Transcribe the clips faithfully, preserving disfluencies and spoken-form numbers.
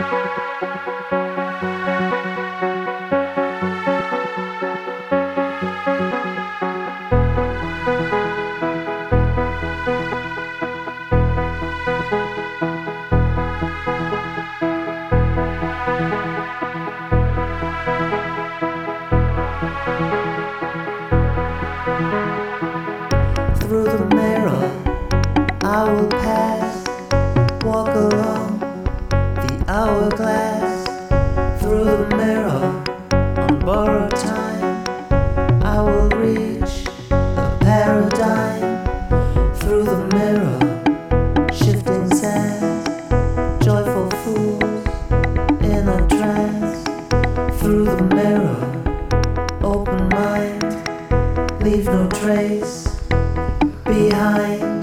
Through the mirror, I will pass, walk along the hourglass. Through the mirror, on borrowed time, I will reach a paradigm. Through the mirror, shifting sands, joyful fools in a trance. Through the mirror, open mind, leave no trace behind.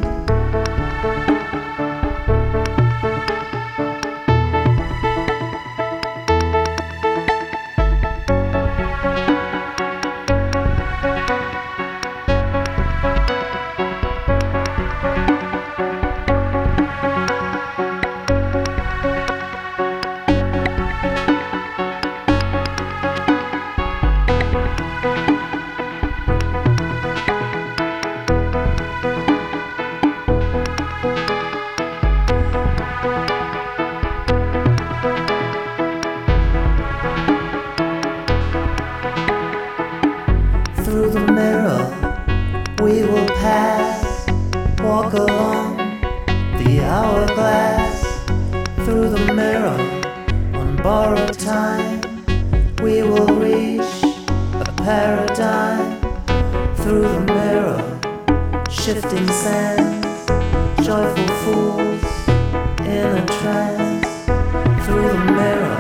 Through the mirror, we will pass, walk along the hourglass. Through the mirror, on borrowed time, we will reach a paradigm. Through the mirror, shifting sands, joyful fools in a trance. Through the mirror,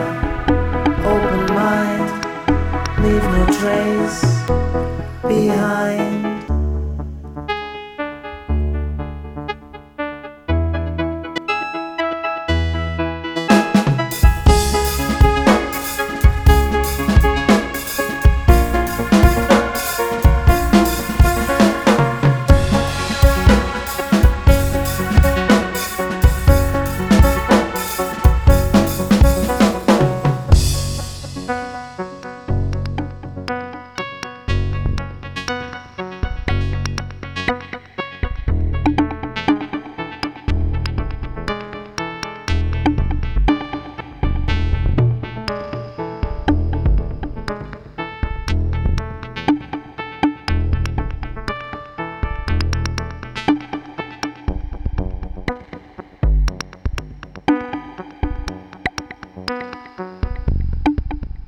open mind, leave no trace behind.